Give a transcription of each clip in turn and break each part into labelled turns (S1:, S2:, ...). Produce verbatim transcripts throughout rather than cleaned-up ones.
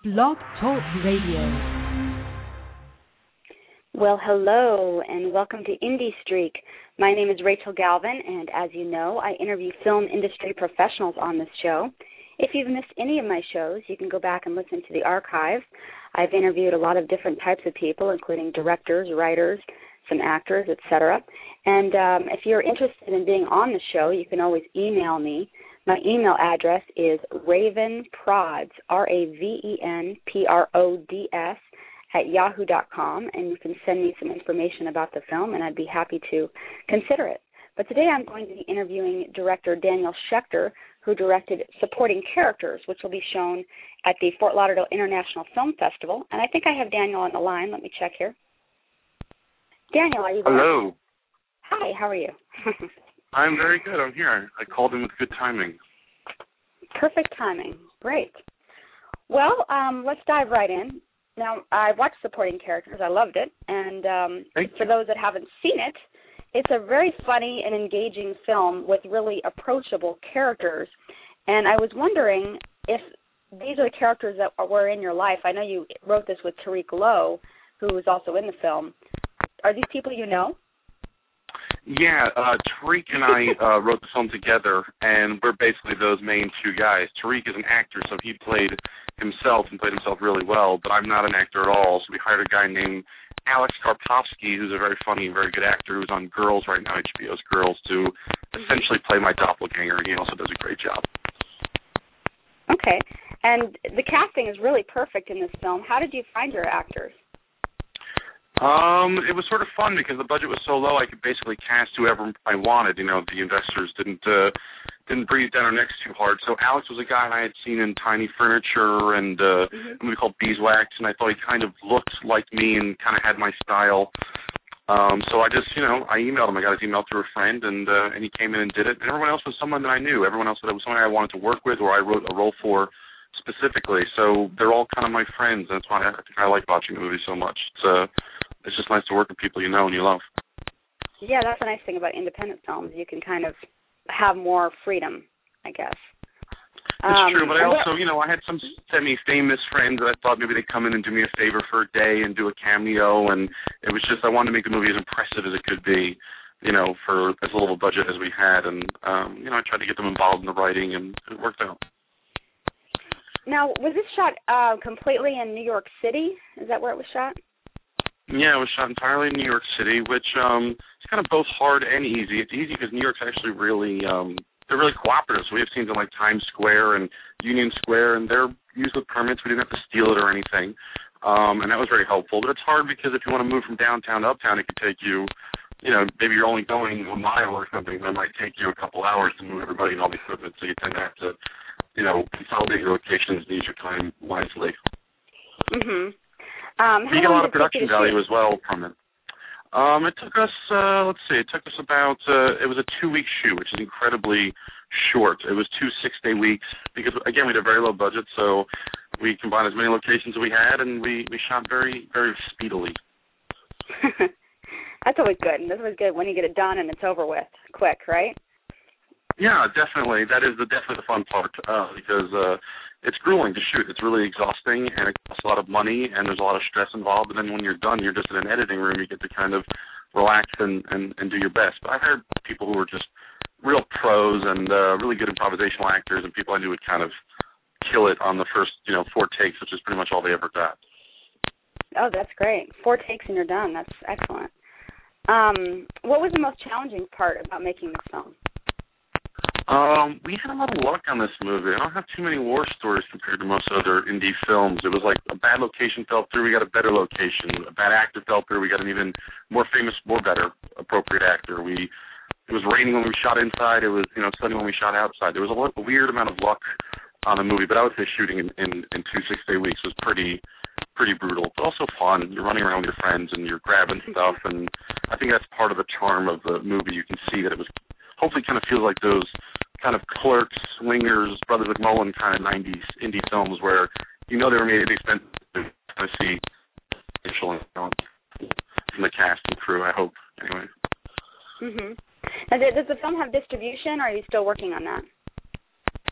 S1: Blog Talk Radio.
S2: Well, hello, and welcome to Indie Streak. My name is Rachel Galvin, and as you know, I interview film industry professionals on this show. If you've missed any of my shows, you can go back and listen to the archive. I've interviewed a lot of different types of people, including directors, writers, some actors, et cetera. And um, if you're interested in being on the show, you can always email me. My email address is ravenprods, R A V E N P R O D S, at yahoo dot com, and you can send me some information about the film, and I'd be happy to consider it. But today I'm going to be interviewing director Daniel Schechter, who directed Supporting Characters, which will be shown at the Fort Lauderdale International Film Festival. And I think I have Daniel on the line. Let me check here. Daniel, are you there?
S3: Hello.
S2: Hi, how are you?
S3: I'm very good. I'm here. I called in with good timing.
S2: Perfect timing. Great. Well, um, let's dive right in. Now, I watched Supporting Characters. I loved it. And um, for those that haven't seen it, it's a very funny and engaging film with really approachable characters. And I was wondering if these are the characters that were in your life. I know you wrote this with Tariq Lowe, who was also in the film. Are these people you know?
S3: Yeah, uh, Tariq and I uh, wrote the film together, and we're basically those main two guys. Tariq is an actor, so he played himself and played himself really well, but I'm not an actor at all, so we hired a guy named Alex Karpovsky, who's a very funny and very good actor who's on Girls right now, H B O's Girls, to essentially play my doppelganger, and he also does a great job.
S2: Okay, and the casting is really perfect in this film. How did you find your actors?
S3: Um, it was sort of fun because the budget was so low I could basically cast whoever I wanted. You know, the investors didn't uh, didn't breathe down our necks too hard. So Alex was a guy I had seen in Tiny Furniture and uh, mm-hmm. a movie called Beeswax, and I thought he kind of looked like me and kind of had my style. Um, so I just, you know, I emailed him. I got his email through a friend, and uh, and he came in and did it. And everyone else was someone that I knew. Everyone else that was someone I wanted to work with or I wrote a role for specifically. So they're all kind of my friends. That's why I, I like watching the movie so much. It's uh, It's just nice to work with people you know and you love.
S2: Yeah, that's a nice thing about independent films. You can kind of have more freedom, I guess.
S3: It's
S2: um,
S3: true, but I also, you know, I had some semi-famous friends that I thought maybe they'd come in and do me a favor for a day and do a cameo, and it was just I wanted to make the movie as impressive as it could be, you know, for as little of a budget as we had, and, um, you know, I tried to get them involved in the writing, and it worked out.
S2: Now, was this shot uh, completely in New York City? Is that where it was shot?
S3: Yeah, it was shot entirely in New York City, which um, is kind of both hard and easy. It's easy because New York's actually really, um, they're really cooperative. So we have scenes in like Times Square and Union Square, and they're used with permits. We didn't have to steal it or anything, um, and that was very helpful. But it's hard because if you want to move from downtown to uptown, it could take you, you know, maybe you're only going a mile or something, but it might take you a couple hours to move everybody and all the equipment. So you tend to have to, you know, consolidate your locations and use your time wisely.
S2: Mm-hmm. Um,
S3: you get a lot of production value as well from it. Um, it took us, uh, let's see, it took us about, uh, it was a two-week shoot, which is incredibly short. It was two six-day weeks because, again, we had a very low budget, so we combined as many locations as we had, and we, we shot very, very speedily.
S2: That's always good. That's always good when you get it done and it's over with quick, right?
S3: Yeah, definitely. That is the, definitely the fun part uh, because uh, it's grueling to shoot. It's really exhausting, and it costs a lot of money, and there's a lot of stress involved. And then when you're done, you're just in an editing room. You get to kind of relax and, and, and do your best. But I've heard people who are just real pros and uh, really good improvisational actors and people I knew would kind of kill it on the first, you know, four takes, which is pretty much all they ever got.
S2: Oh, that's great. Four takes and you're done. That's excellent. Um, what was the most challenging part about making this film?
S3: Um, we had a lot of luck on this movie. I don't have too many war stories compared to most other indie films. It was like a bad location fell through, we got a better location. A bad actor fell through, we got an even more famous, more better, appropriate actor. We it was raining when we shot inside. It was, you know, sunny when we shot outside. There was a, a weird amount of luck on the movie, but I would say shooting in, in, in two six-day weeks was pretty pretty brutal, but also fun. You're running around with your friends and you're grabbing stuff, and I think that's part of the charm of the movie. You can see that it was hopefully kind of feels like those kind of Clerks, Swingers, Brothers McMullen kind of nineties indie films where you know they were made at the expense to kind of see from the cast and crew, I hope, anyway.
S2: Mm-hmm. Now, does the film have distribution, or are you still working on that?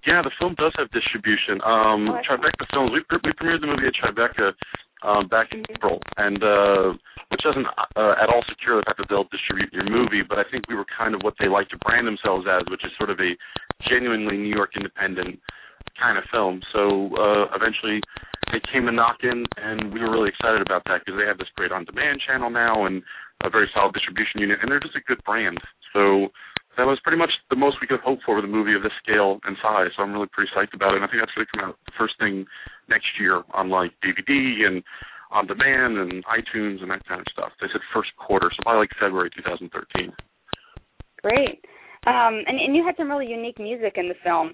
S3: Yeah, the film does have distribution. Um,
S2: oh,
S3: Tribeca Films, we, we premiered the movie at Tribeca um, back in April, and uh, which doesn't uh, at all secure the fact that they'll distribute your movie, but I think we were kind of what they like to brand themselves as, which is sort of a genuinely New York independent kind of film. So uh, eventually they came to knock in, and we were really excited about that because they have this great on-demand channel now and a very solid distribution unit, and they're just a good brand. So that was pretty much the most we could hope for with a movie of this scale and size, so I'm really pretty psyched about it, and I think that's going to come out the first thing next year on, like, D V D and on-demand and iTunes and that kind of stuff. They said first quarter, so probably like February twenty thirteen.
S2: Great. Um, and, and you had some really unique music in the film.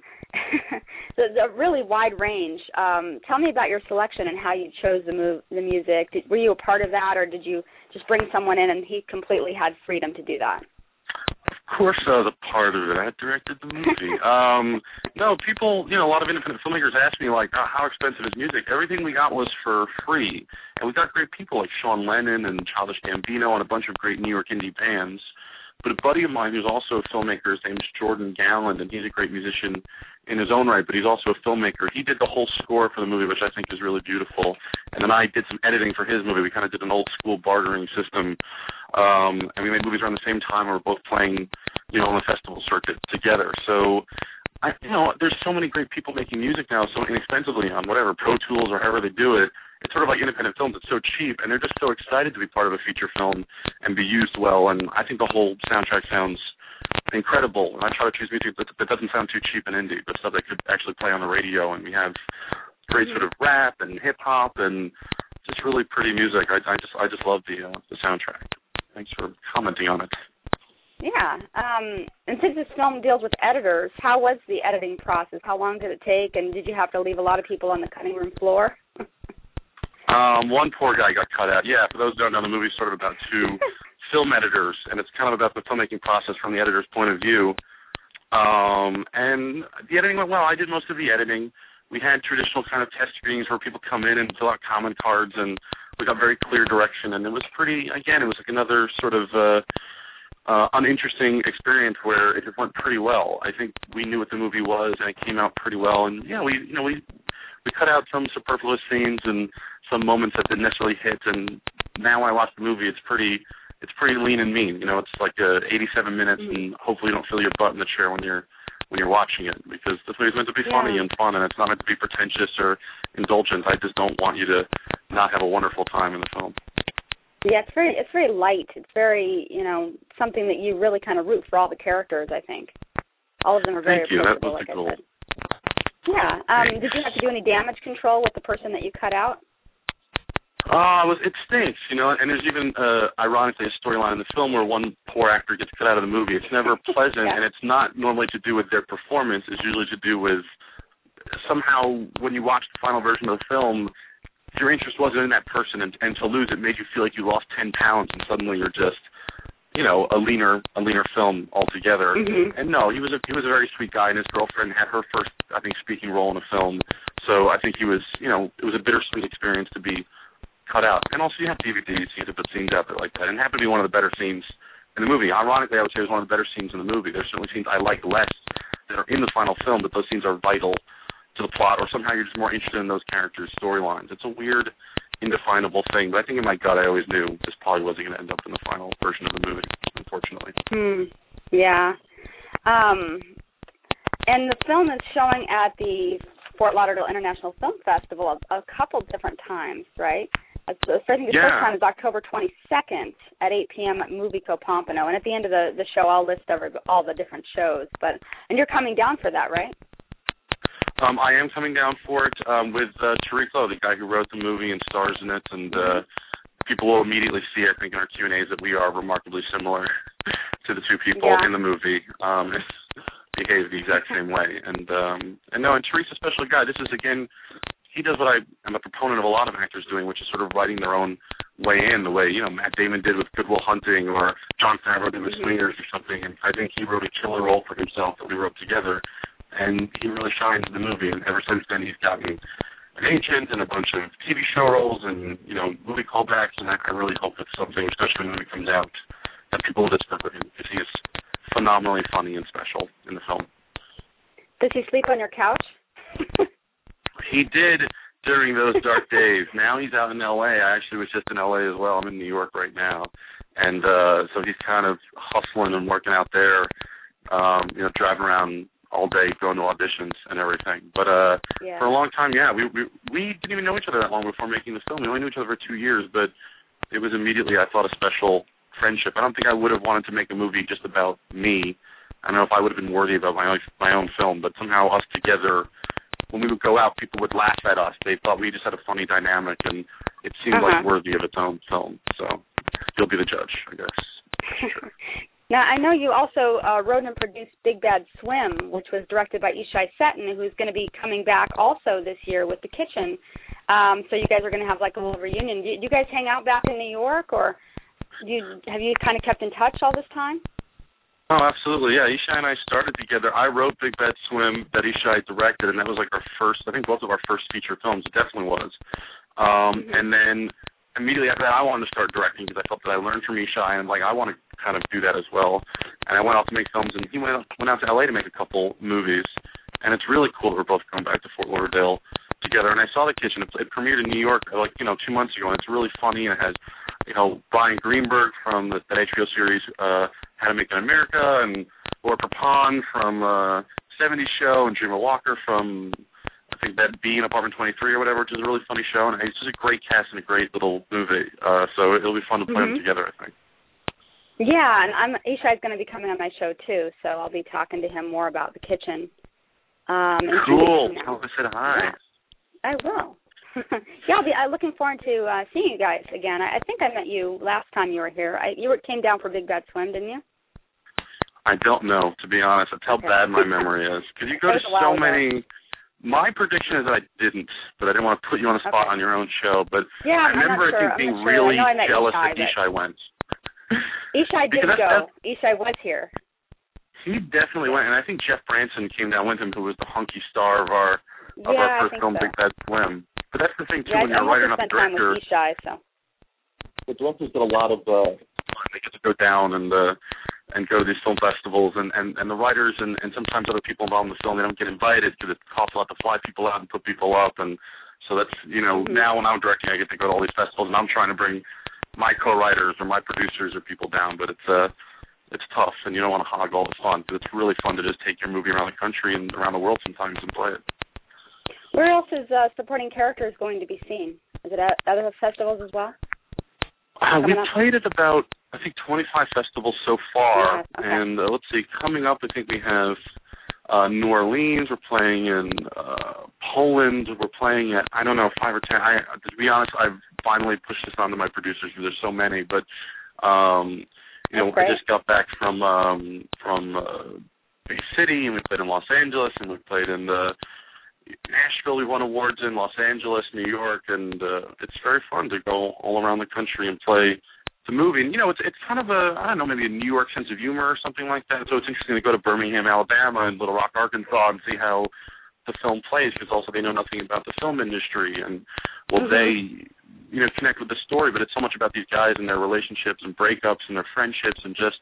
S2: So it's a really wide range. Um, tell me about your selection and how you chose the, move, the music. Did, were you a part of that, or did you just bring someone in and he completely had freedom to do that?
S3: Of course I was a part of it. I directed the movie. um, no, people, you know, a lot of independent filmmakers ask me, like, oh, how expensive is music? Everything we got was for free. And we got great people like Sean Lennon and Childish Gambino and a bunch of great New York indie bands. But a buddy of mine who's also a filmmaker, his name's Jordan Galland, and he's a great musician in his own right, but he's also a filmmaker. He did the whole score for the movie, which I think is really beautiful. And then I did some editing for his movie. We kind of did an old-school bartering system, um, and we made movies around the same time. We were both playing, you know, on the festival circuit together. So, I, you know, there's so many great people making music now so inexpensively on whatever, Pro Tools or however they do it. It's sort of like independent films. It's so cheap, and they're just so excited to be part of a feature film and be used well. And I think the whole soundtrack sounds incredible. And I try to choose music that, that doesn't sound too cheap and indie, but stuff that could actually play on the radio. And we have great sort of rap and hip hop and just really pretty music. I, I just I just love the uh, the soundtrack. Thanks for commenting on it.
S2: Yeah. Um, and since this film deals with editors, how was the editing process? How long did it take, and did you have to leave a lot of people on the cutting room floor?
S3: Um, one poor guy got cut out. Yeah, for those who don't know, the movie's sort of about two film editors, and it's kind of about the filmmaking process from the editor's point of view. Um, and the editing went well. I did most of the editing. We had traditional kind of test screenings where people come in and fill out comment cards, and we got very clear direction. And it was pretty, again, it was like another sort of uh, uh, uninteresting experience where it just went pretty well. I think we knew what the movie was, and it came out pretty well. And, yeah, we, you know, we... We cut out some superfluous scenes and some moments that didn't necessarily hit, and now when I watch the movie, it's pretty it's pretty lean and mean. You know, it's like uh, eighty-seven minutes, and hopefully you don't feel your butt in the chair when you're when you're watching it, because this movie's meant to be
S2: yeah.
S3: funny and fun, and it's not meant to be pretentious or indulgent. I just don't want you to not have a wonderful time in the film.
S2: Yeah, it's very it's very light. It's very, you know, something that you really kind of root for all the characters, I think. All of them are very
S3: Thank you. That
S2: approachable,
S3: was
S2: like
S3: the
S2: I
S3: goal.
S2: said. Yeah. Um, did you have to do any damage control with the person that you cut out?
S3: Uh, it, was, it stinks, you know, and there's even, uh, ironically, a storyline in the film where one poor actor gets cut out of the movie. It's never pleasant,
S2: yeah.
S3: and it's not normally to do with their performance. It's usually to do with somehow when you watch the final version of the film, your interest wasn't in that person, and, and to lose it made you feel like you lost ten pounds, and suddenly you're just, you know, a leaner, a leaner film altogether.
S2: Mm-hmm.
S3: And no, he was a he was a very sweet guy, and his girlfriend had her first, I think, speaking role in a film. So I think he was, you know, it was a bittersweet experience to be cut out. And also, you have D V Ds, you have to put scenes out there like that. And it happened to be one of the better scenes in the movie. Ironically, I would say it was one of the better scenes in the movie. There's certainly scenes I like less that are in the final film, but those scenes are vital to the plot, or somehow you're just more interested in those characters' storylines. It's a weird, indefinable thing, but I think in my gut I always knew this probably wasn't going to end up in the final version of the movie, unfortunately.
S2: Hmm. Yeah. Um, and the film is showing at the Fort Lauderdale International Film Festival a, a couple different times, right? I think the
S3: yeah.
S2: first time is October twenty-second at eight p.m. at Movico Pompano, and at the end of the, the show I'll list over all the different shows. But and you're coming down for that, right?
S3: Um, I am coming down for it um, with uh, Tariq Lowe, the guy who wrote the movie and stars in it, and uh, people will immediately see, I think, in our Q and A's that we are remarkably similar to the two people
S2: yeah.
S3: in the movie. Um, behave the exact same way. And, um, and no, and Tariq's a special guy. This is, again, he does what I am a proponent of a lot of actors doing, which is sort of writing their own way in, the way, you know, Matt Damon did with Good Will Hunting, or Jon Favreau did with
S2: mm-hmm.
S3: Swingers or something. And I think he wrote a killer role for himself that we wrote together. And he really shines in the movie, and ever since then he's gotten an agent and a bunch of T V show roles and, you know, movie callbacks, and I, I really hope it's something, especially when the movie comes out, that people will just stick with him, because he is phenomenally funny and special in the film.
S2: Does he sleep on your couch?
S3: He did during those dark days. Now he's out in L A. I actually was just in L A as well. I'm in New York right now. And uh, so he's kind of hustling and working out there, um, you know, driving around all day, going to auditions and everything. But uh,
S2: yeah.
S3: for a long time, yeah, we, we we didn't even know each other that long before making the film. We only knew each other for two years, but it was immediately, I thought, a special friendship. I don't think I would have wanted to make a movie just about me. I don't know if I would have been worthy about my own, my own film, but somehow us together, when we would go out, people would laugh at us. They thought we just had a funny dynamic, and it seemed
S2: uh-huh.
S3: like worthy of its own film. So you'll be the judge, I guess.
S2: Now, I know you also uh, wrote and produced Big Bad Swim, which was directed by Yishai Seton, who's going to be coming back also this year with The Kitchen. Um, so you guys are going to have like a little reunion. Do, do you guys hang out back in New York, or do you, have you kind of kept in touch all this time?
S3: Oh, absolutely, yeah. Yishai and I started together. I wrote Big Bad Swim that Yishai directed, and that was like our first, I think both of our first feature films. It definitely was. Um, mm-hmm. And then immediately after that, I wanted to start directing because I felt that I learned from Yishai, and like I want to kind of do that as well. And I went out to make films, and he went, went out to L A to make a couple movies. And it's really cool that we're both going back to Fort Lauderdale together. And I saw The Kitchen. It, it premiered in New York like, you know, two months ago, and it's really funny, and it has, you know, Brian Greenberg from the, that H B O series uh, How to Make It in America, and Laura Prepon from uh, seventies Show, and Dreamer Walker from, I think, that B in Apartment twenty-three or whatever, which is a really funny show. And it's just a great cast and a great little movie. Uh, so it'll be fun to play mm-hmm. them together, I think.
S2: Yeah, and I'm, Yishai's going to be coming on my show, too, so I'll be talking to him more about The Kitchen. Um,
S3: cool. Tell him I said hi.
S2: Yeah, I will. yeah, I'll be I'm looking forward to uh, seeing you guys again. I, I think I met you last time you were here. I, you were, came down for Big Bad Swim, didn't you?
S3: I don't know, to be honest. That's how okay. bad my memory is. Because you go to so many... My prediction is that I didn't, but I didn't want to put you on the spot
S2: okay.
S3: on your own show. But
S2: yeah,
S3: I remember,
S2: sure.
S3: I think, being
S2: sure.
S3: really jealous
S2: Yishai,
S3: that Yishai went.
S2: Yishai did
S3: that's,
S2: go.
S3: That's,
S2: Yishai was here.
S3: He definitely went, and I think Jeff Branson came down with him, who was the hunky star of our of
S2: yeah,
S3: our first film,
S2: so.
S3: Big Bad Swim. But that's the thing too,
S2: yeah,
S3: when you're a writer, not a director.
S2: With Yishai, so.
S3: The directors get a lot of uh, they get to go down and uh, and go to these film festivals, and, and, and the writers and, and sometimes other people involved in the film, they don't get invited because it costs a lot to fly people out and put people up, and so that's, you know, mm-hmm. now when I'm directing, I get to go to all these festivals, and I'm trying to bring my co-writers or my producers or people down, but it's uh, it's tough, and you don't want to hog all the fun, because it's really fun to just take your movie around the country and around the world sometimes and play it.
S2: Where else is uh, supporting characters going to be seen? Is it at other festivals as well?
S3: Uh, we played at about, I think, twenty-five festivals so far,
S2: yeah, okay. and
S3: uh, let's see, coming up, I think we have uh, New Orleans, we're playing in uh, Poland, we're playing at, I don't know, five or ten. I, to be honest, I've finally pushed this onto my producers because there's so many, but, um, you know, I just got back from um, from uh, Bay City, and we played in Los Angeles, and we played in the Nashville. We won awards in Los Angeles, New York, and uh, it's very fun to go all around the country and play the movie. And, you know, it's it's kind of a, I don't know, maybe a New York sense of humor or something like that. So it's interesting to go to Birmingham, Alabama, and Little Rock, Arkansas, and see how the film plays, because also they know nothing about the film industry. And, well, mm-hmm. they, you know, connect with the story, but it's so much about these guys and their relationships and breakups and their friendships and just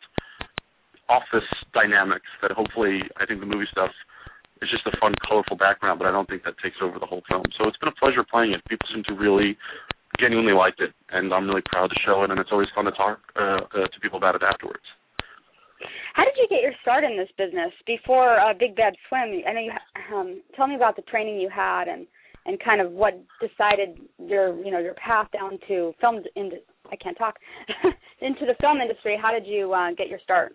S3: office dynamics that hopefully, I think the movie stuff, it's just a fun, colorful background, but I don't think that takes over the whole film. So it's been a pleasure playing it. People seem to really genuinely like it, and I'm really proud to show it, and it's always fun to talk uh, uh, to people about it afterwards.
S2: How did you get your start in this business before uh, Big Bad Swim? I know you. Um, tell me about the training you had, and, and kind of what decided your you know your path down to film. Into, I can't talk into the film industry. How did you uh, get your start?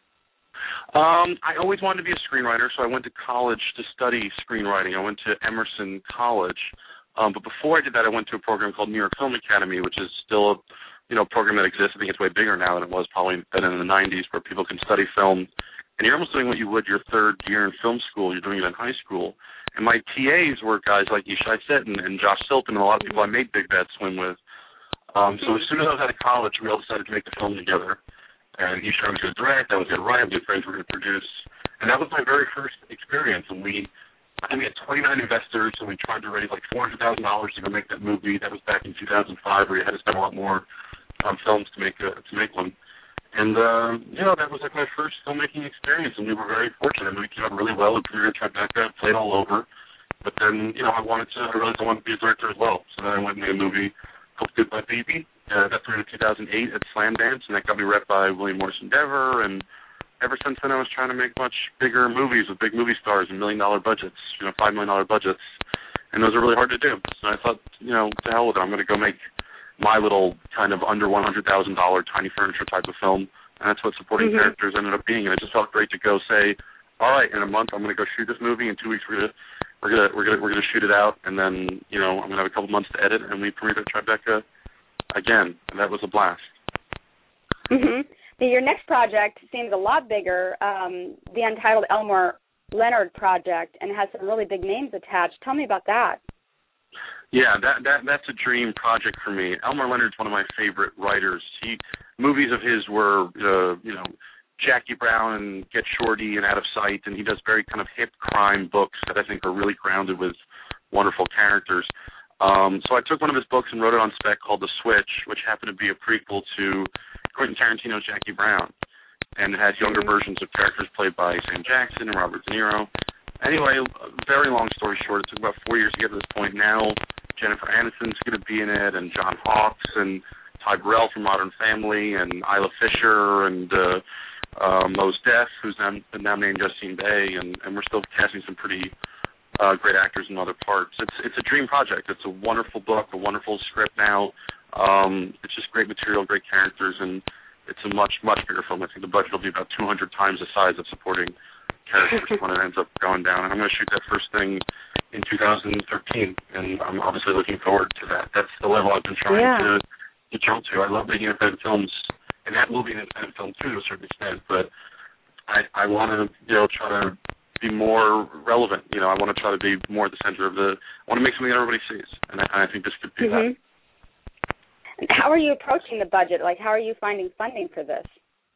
S3: Um, I always wanted to be a screenwriter, so I went to college to study screenwriting. I went to Emerson College, um, but before I did that, I went to a program called New York Film Academy, which is still a you know program that exists. I think it's way bigger now than it was probably then in the nineties, where people can study film, and you're almost doing what you would your third year in film school. You're doing it in high school. And my T As were guys like Yishai Seton and Josh Silton and a lot of people I made Big Bad Swim with. Um, so as soon as I was out of college, we all decided to make the film together. And Yishai was going to direct, I was going to write, good friends were going to produce. And that was my very first experience. And we, I think we had twenty-nine investors, and we tried to raise like four hundred thousand dollars to go make that movie. That was back in two thousand five, where you had to spend a lot more on films to make a, to make one. And, uh, you know, that was like my first filmmaking experience, and we were very fortunate. We came out really well. We premiered at Tribeca, played all over. But then, you know, I wanted to, I realized I wanted to be a director as well. So then I went and made a movie called Goodbye Baby. Uh, that premiered in two thousand eight at Slamdance, and that got me rep by William Morrison Dever. And ever since then, I was trying to make much bigger movies with big movie stars and million-dollar budgets, you know, five million dollars budgets. And those are really hard to do. So I thought, you know, to hell with it. I'm going to go make my little kind of under one hundred thousand dollars tiny furniture type of film. And that's what supporting mm-hmm. characters ended up being. And it just felt great to go say, all right, in a month I'm going to go shoot this movie. In two weeks we're going to we're going to we're going to we're going to shoot it out, and then you know I'm going to have a couple months to edit, and we premiered at Tribeca again, and that was a blast.
S2: Mhm. Your next project seems a lot bigger, um, the Untitled Elmore Leonard project, and has some really big names attached. Tell me about that.
S3: Yeah, that that that's a dream project for me. Elmore Leonard's one of my favorite writers. He movies of his were uh, you know. Jackie Brown and Get Shorty and Out of Sight, and he does very kind of hip crime books that I think are really grounded with wonderful characters. Um, so I took one of his books and wrote it on spec called The Switch, which happened to be a prequel to Quentin Tarantino's Jackie Brown, and it had younger versions of characters played by Sam Jackson and Robert De Niro. Anyway, very long story short, it took about four years to get to this point. Now Jennifer Aniston's going to be in it, and John Hawkes, and Ty Burrell from Modern Family, and Isla Fisher, and uh, Uh, Mos Def, who's now, now named Justine Bay, and, and we're still casting some pretty uh, great actors in other parts. It's it's a dream project. It's a wonderful book, a wonderful script now. Um, it's just great material, great characters, and it's a much, much bigger film. I think the budget will be about two hundred times the size of supporting characters when it ends up going down. And I'm going to shoot that first thing in two thousand thirteen, and I'm obviously looking forward to that. That's the level I've been trying
S2: yeah.
S3: to, to jump to. I love making independent films. And that will be an independent film, too, to a certain extent. But I, I want to, you know, try to be more relevant. You know, I want to try to be more at the center of the – I want to make something that everybody sees. And I, and I think this could be
S2: mm-hmm.
S3: that.
S2: How are you approaching the budget? Like, how are you finding funding for this?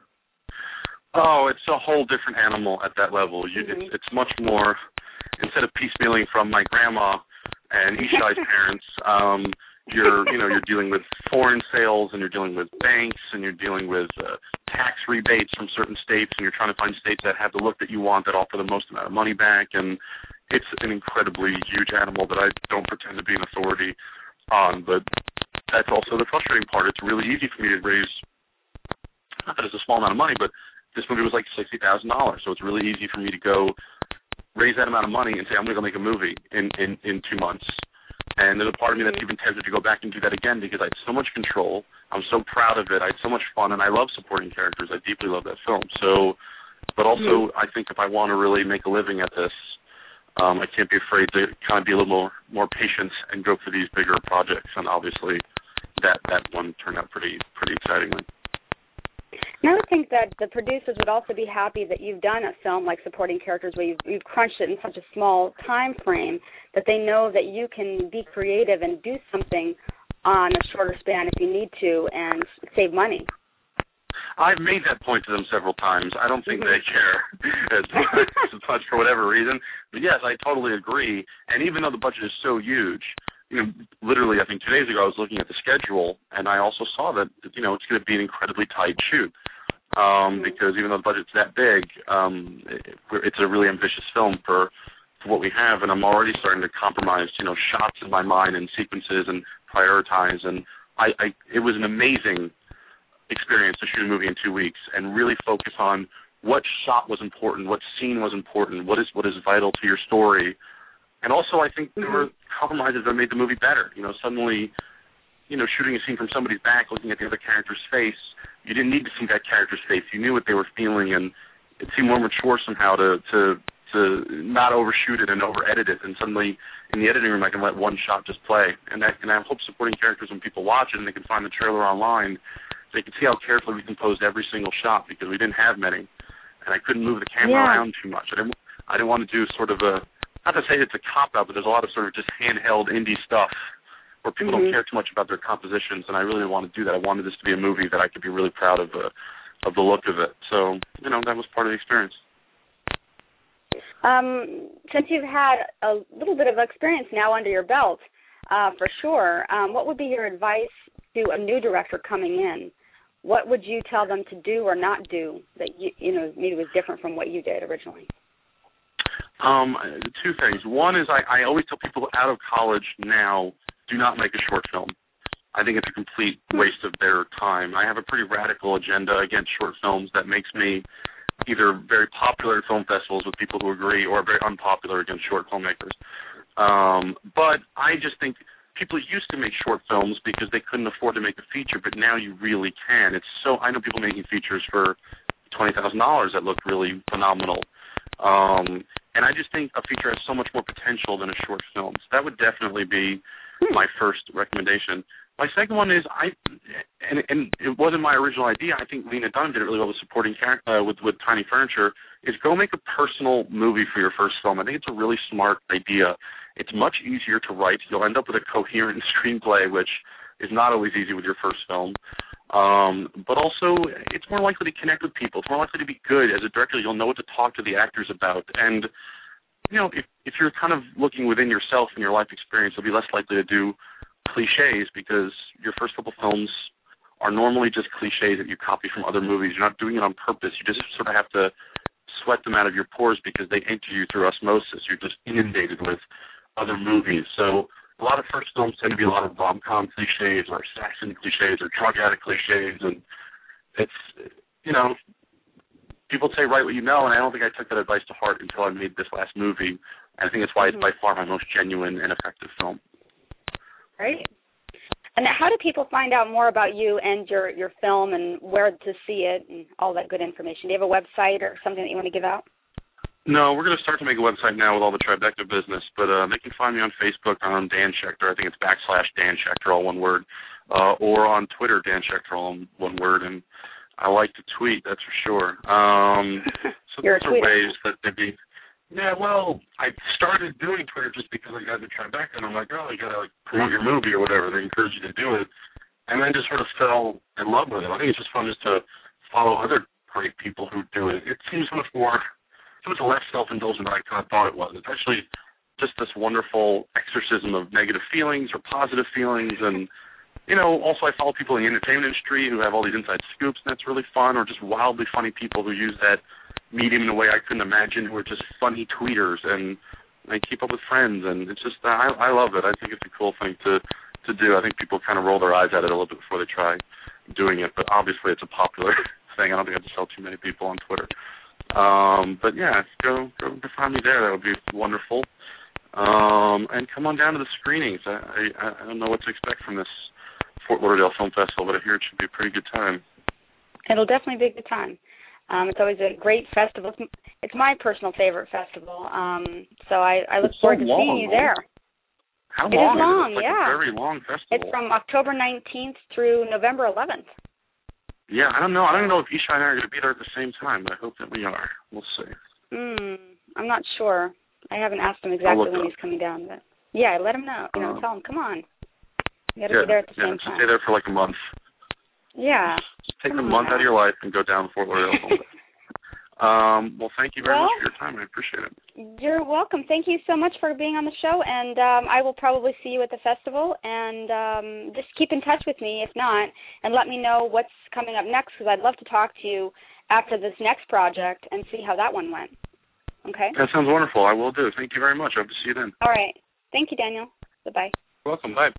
S3: Oh, it's a whole different animal at that level. You, mm-hmm. it's, it's much more – instead of piecemealing from my grandma and Ishai's parents um, – You're, you know, you're dealing with foreign sales, and you're dealing with banks, and you're dealing with uh, tax rebates from certain states, and you're trying to find states that have the look that you want, that offer the most amount of money back, and it's an incredibly huge animal that I don't pretend to be an authority on, but that's also the frustrating part. It's really easy for me to raise, not that it's a small amount of money, but this movie was like sixty thousand dollars, so it's really easy for me to go raise that amount of money and say, I'm going to go make a movie in, in, in two months. And there's a part of me that's even tempted to go back and do that again because I had so much control. I'm so proud of it. I had so much fun, and I love supporting characters. I deeply love that film. So, but also, mm-hmm. I think if I want to really make a living at this, um, I can't be afraid to kind of be a little more, more patient and go for these bigger projects. And obviously, that, that one turned out pretty pretty excitingly.
S2: And I would think that the producers would also be happy that you've done a film like Supporting Characters where you've, you've crunched it in such a small time frame that they know that you can be creative and do something on a shorter span if you need to and save money.
S3: I've made that point to them several times. I don't think they care as much, as much for whatever reason. But, yes, I totally agree. And even though the budget is so huge, you know, literally, I think two days ago I was looking at the schedule, and I also saw that, you know, it's going to be an incredibly tight shoot um, because even though the budget's that big, um, it, it's a really ambitious film for, for what we have, and I'm already starting to compromise, you know, shots in my mind and sequences and prioritize. And I, I it was an amazing experience to shoot a movie in two weeks and really focus on what shot was important, what scene was important, what is what is vital to your story. And also, I think there were compromises that made the movie better. You know, suddenly, you know, shooting a scene from somebody's back, looking at the other character's face, you didn't need to see that character's face. You knew what they were feeling, and it seemed more mature somehow to to, to not overshoot it and over-edit it. And suddenly, in the editing room, I can let one shot just play. And, that, and I hope supporting characters, when people watch it and they can find the trailer online, they can see how carefully we composed every single shot because we didn't have many. And I couldn't move the camera
S2: yeah.
S3: around too much. I didn't, I didn't want to do sort of a, not to say it's a cop-out, but there's a lot of sort of just handheld indie stuff where people mm-hmm. don't care too much about their compositions, and I really didn't want to do that. I wanted this to be a movie that I could be really proud of, uh, of the look of it. So, you know, that was part of the experience.
S2: Um, since you've had a little bit of experience now under your belt, uh, for sure, um, what would be your advice to a new director coming in? what would you tell them to do or not do that you you know maybe was different from what you did originally?
S3: Um, two things. One is I, I always tell people out of college now, do not make a short film. I think it's a complete waste of their time. I have a pretty radical agenda against short films that makes me either very popular at film festivals with people who agree or very unpopular against short filmmakers. Um, but I just think people used to make short films because they couldn't afford to make a feature, but now you really can. It's so I know people making features for twenty thousand dollars that look really phenomenal. Um, and I just think a feature has so much more potential than a short film. So that would definitely be my first recommendation. My second one is I, and, and it wasn't my original idea. I think Lena Dunham did it really well with supporting uh, with with Tiny Furniture. Is go make a personal movie for your first film. I think it's a really smart idea. It's much easier to write. You'll end up with a coherent screenplay, which is not always easy with your first film. Um, but also, it's more likely to connect with people. It's more likely to be good. As a director, you'll know what to talk to the actors about. And, you know, if, if you're kind of looking within yourself and your life experience, you'll be less likely to do cliches because your first couple films are normally just cliches that you copy from other movies. You're not doing it on purpose. You just sort of have to sweat them out of your pores because they enter you through osmosis. You're just inundated with other movies. So a lot of first films tend to be a lot of rom-com cliches or assassin cliches or drug addict cliches, and it's, you know, people say write what you know, and I don't think I took that advice to heart until I made this last movie, and I think that's why it's by far my most genuine and effective film.
S2: Great. And how do people find out more about you and your, your film and where to see it and all that good information? Do you have a website or something that you want to give out?
S3: No, we're going to start to make a website now with all the Tribeca business, but uh, they can find me on Facebook on Dan Schechter. I think it's backslash Dan Schechter, all one word, uh, or on Twitter, Dan Schechter, all one word, and I like to tweet, that's for sure. Um, so
S2: You're
S3: those
S2: a
S3: are
S2: tweeter.
S3: ways that maybe, yeah, well, I started doing Twitter just because I got to Tribeca, and I'm like, oh, you got to like promote your movie or whatever. They encourage you to do it, and then just sort of fell in love with it. I think it's just fun just to follow other great people who do it. It seems much more... so much less self-indulgent than I kind of thought it was. It's actually just this wonderful exorcism of negative feelings or positive feelings. And, you know, also I follow people in the entertainment industry who have all these inside scoops, and that's really fun, or just wildly funny people who use that medium in a way I couldn't imagine, who are just funny tweeters, and they keep up with friends. And it's just, I, I love it. I think it's a cool thing to, to do. I think people kind of roll their eyes at it a little bit before they try doing it, but obviously it's a popular thing. I don't think I have to sell too many people on Twitter. Um, but yeah, go go find me there. That would be wonderful. Um, and come on down to the screenings. I, I I don't know what to expect from this Fort Lauderdale Film Festival, but I hear it should be a pretty good time.
S2: It'll definitely be a good time. Um, it's always a great festival. It's my personal favorite festival. Um, so I, I look
S3: it's
S2: forward
S3: so
S2: to
S3: long,
S2: seeing you
S3: right?
S2: there.
S3: How
S2: it
S3: long
S2: is long,
S3: it? It's like
S2: yeah.
S3: a very long festival.
S2: It's from October nineteenth through November eleventh.
S3: Yeah, I don't know. I don't know if Isha and I are going to be there at the same time, but I hope that we are. We'll see.
S2: Hmm, I'm not sure. I haven't asked him exactly when
S3: up.
S2: he's coming down, but yeah, let him know. You know,
S3: um,
S2: tell him, come on. You got to
S3: yeah,
S2: be there at the
S3: yeah,
S2: same
S3: just
S2: time.
S3: stay there for like a month.
S2: Yeah.
S3: Just take
S2: come
S3: a month
S2: on.
S3: out of your life and go down to Fort Lauderdale Film Festival. Um, well, thank you very
S2: well,
S3: much for your time. I appreciate it.
S2: You're welcome. Thank you so much for being on the show, and um, I will probably see you at the festival, and um, just keep in touch with me if not, and let me know what's coming up next, because I'd love to talk to you after this next project and see how that one went. Okay?
S3: That sounds wonderful. I will do. Thank you very much. I hope to see you then.
S2: All right. Thank you, Daniel. Bye-bye.
S3: Welcome. Bye.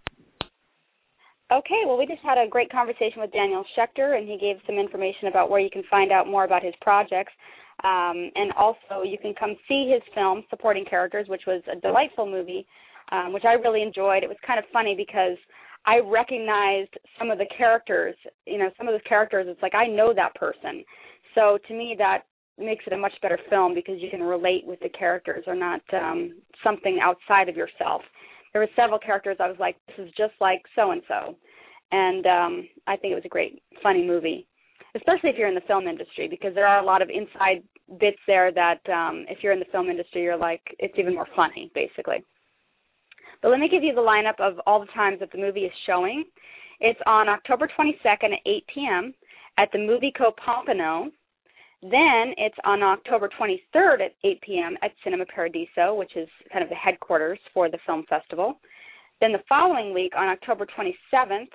S2: Okay, well, we just had a great conversation with Daniel Schechter, and he gave some information about where you can find out more about his projects. Um, and also, you can come see his film, Supporting Characters, which was a delightful movie, um, which I really enjoyed. It was kind of funny because I recognized some of the characters. You know, some of the characters, it's like I know that person. So to me, that makes it a much better film because you can relate with the characters or not um, something outside of yourself. There were several characters I was like, this is just like so-and-so. And um, I think it was a great, funny movie, especially if you're in the film industry, because there are a lot of inside bits there that um, if you're in the film industry, you're like, it's even more funny, basically. But let me give you the lineup of all the times that the movie is showing. It's on October twenty-second at eight p.m. at the Movie Co. Pompano. Then it's on October twenty-third at eight p.m. at Cinema Paradiso, which is kind of the headquarters for the film festival. Then the following week on October twenty-seventh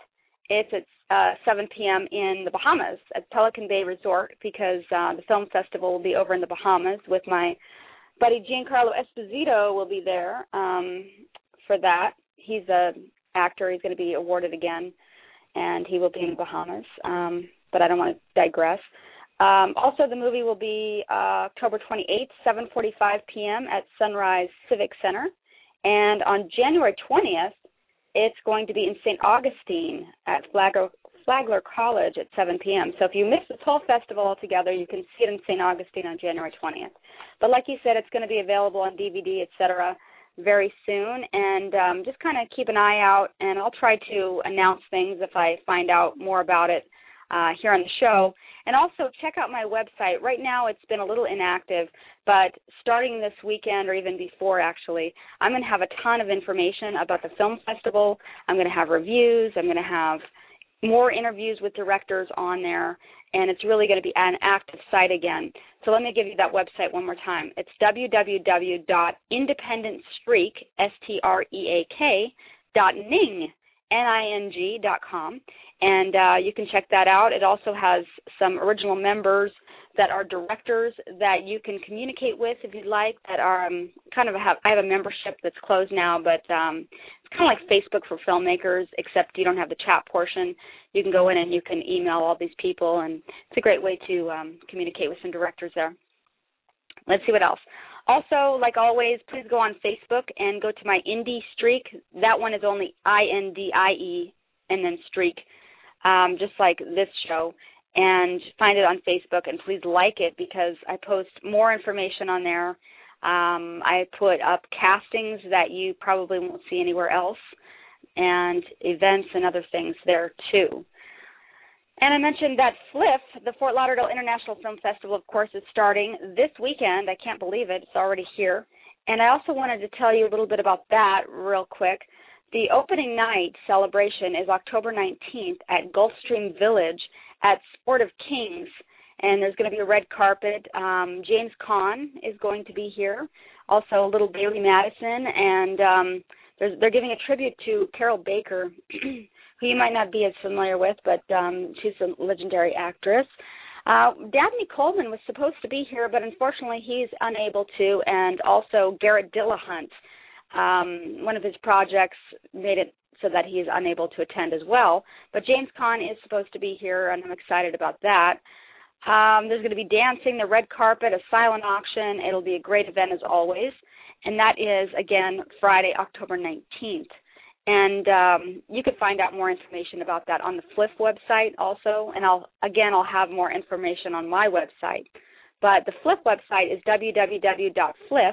S2: It's at uh, seven p.m. in the Bahamas at Pelican Bay Resort because uh, the film festival will be over in the Bahamas with my buddy Giancarlo Esposito will be there um, for that. He's an actor. He's going to be awarded again, and he will be in the Bahamas. Um, but I don't want to digress. Um, also, the movie will be uh, October twenty-eighth, seven forty-five p.m. at Sunrise Civic Center. And on January twentieth, it's going to be in Saint Augustine at Flagler, Flagler College at seven p.m. So if you miss this whole festival altogether, you can see it in Saint Augustine on January twentieth. But like you said, it's going to be available on D V D, et cetera, very soon. And um, just kind of keep an eye out, and I'll try to announce things if I find out more about it uh, here on the show. And also check out my website. Right now it's been a little inactive, but starting this weekend or even before actually, I'm going to have a ton of information about the film festival. I'm going to have reviews. I'm going to have more interviews with directors on there, and it's really going to be an active site again. So let me give you that website one more time. It's w w w dot independent streak, S T R E A K, dot ning, N I N G, dot com. And uh, you can check that out. It also has some original members that are directors that you can communicate with if you'd like. That are um, kind of a have, I have a membership that's closed now, but um, it's kind of like Facebook for filmmakers, except you don't have the chat portion. You can go in and you can email all these people, and it's a great way to um, communicate with some directors there. Let's see what else. Also, like always, please go on Facebook and go to my Indie Streak. That one is only I N D I E and then Streak, um, just like this show. And find it on Facebook, and please like it because I post more information on there. Um, I put up castings that you probably won't see anywhere else, and events and other things there too. And I mentioned that FLIFF, the Fort Lauderdale International Film Festival, of course, is starting this weekend. I can't believe it. It's already here. And I also wanted to tell you a little bit about that real quick. The opening night celebration is October nineteenth at Gulfstream Village at Sport of Kings, and there's going to be a red carpet. Um, James Caan is going to be here, also little Bailey Madison, and um, they're giving a tribute to Carol Baker, who you might not be as familiar with, but um, she's a legendary actress. Uh, Dabney Coleman was supposed to be here, but unfortunately he's unable to, and also Garrett Dillahunt. Um, one of his projects made it so that he is unable to attend as well. But James Caan is supposed to be here, and I'm excited about that. Um, there's going to be dancing, the red carpet, a silent auction. It'll be a great event as always. And that is, again, Friday, October nineteenth. And um, you can find out more information about that on the FLIFF website also. And I'll again, I'll have more information on my website. But the FLIFF website is w w w dot fliff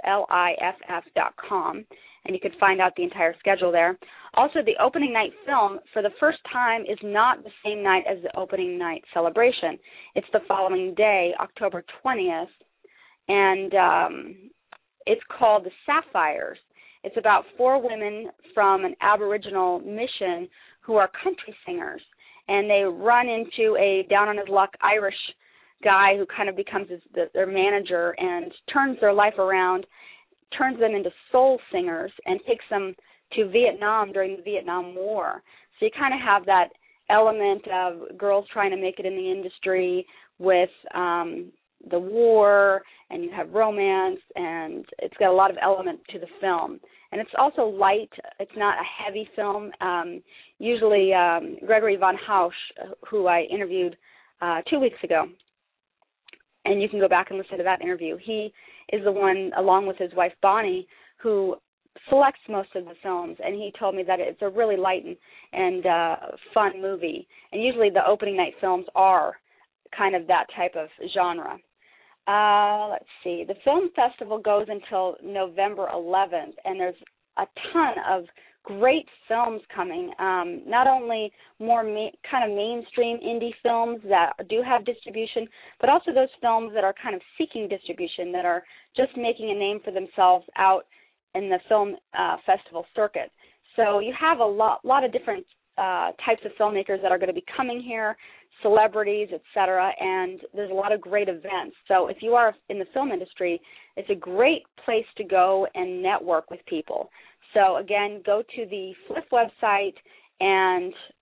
S2: dot com, and you can find out the entire schedule there. Also, the opening night film, for the first time, is not the same night as the opening night celebration. It's the following day, October twentieth, and um, it's called The Sapphires. It's about four women from an Aboriginal mission who are country singers, and they run into a down-on-his-luck Irish guy who kind of becomes his, the, their manager and turns their life around, turns them into soul singers, and takes them to Vietnam during the Vietnam War. So you kind of have that element of girls trying to make it in the industry with um, the war, and you have romance, and it's got a lot of element to the film. And it's also light. It's not a heavy film. Um, usually um, Gregory Von Hausch, who I interviewed uh, two weeks ago, and you can go back and listen to that interview. He is the one, along with his wife Bonnie, who selects most of the films, and he told me that it's a really light and, and uh, fun movie. And usually the opening night films are kind of that type of genre. Uh, let's see. The film festival goes until November eleventh, and there's a ton of great films coming, um, not only more ma- kind of mainstream indie films that do have distribution, but also those films that are kind of seeking distribution, that are just making a name for themselves out in the film uh, festival circuit. So you have a lot, lot of different uh, types of filmmakers that are going to be coming here, celebrities, et cetera, and there's a lot of great events. So if you are in the film industry, it's a great place to go and network with people. So again, go to the FLIFF website and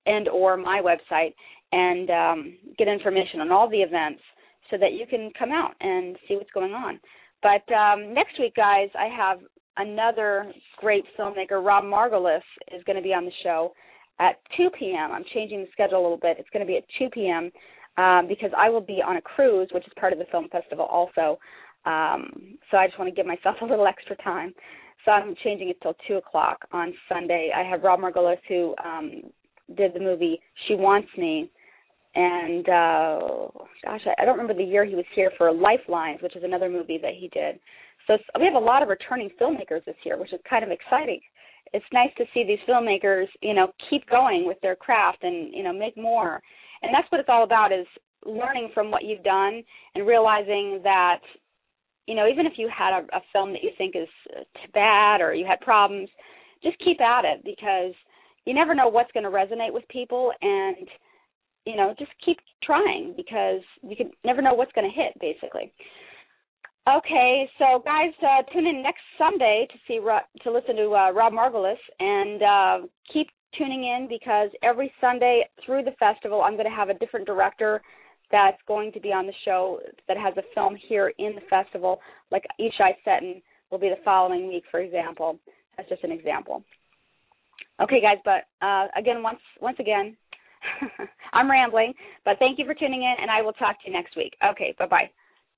S2: and or my website and um, get information on all the events so that you can come out and see what's going on. But um, next week, guys, I have another great filmmaker. Rob Margolis is going to be on the show at two p.m. I'm changing the schedule a little bit. It's going to be at two p.m. Um, because I will be on a cruise, which is part of the film festival also. Um, so I just want to give myself a little extra time. So I'm changing it till two o'clock on Sunday. I have Rob Margolis, who um, did the movie She Wants Me. And, uh, gosh, I, I don't remember the year he was here for Lifelines, which is another movie that he did. So we have a lot of returning filmmakers this year, which is kind of exciting. It's nice to see these filmmakers, you know, keep going with their craft and, you know, make more. And that's what it's all about, is learning from what you've done and realizing that, you know, even if you had a, a film that you think is bad or you had problems, just keep at it, because you never know what's going to resonate with people, and, you know, just keep trying, because you can never know what's going to hit, basically. Okay, so guys, uh, tune in next Sunday to see to listen to uh, Rob Margolis, and uh, keep tuning in, because every Sunday through the festival I'm going to have a different director that's going to be on the show that has a film here in the festival, like Ishai Seton will be the following week, for example. That's just an example. Okay, guys, but uh, again, once once again, I'm rambling, but thank you for tuning in, and I will talk to you next week. Okay, bye-bye.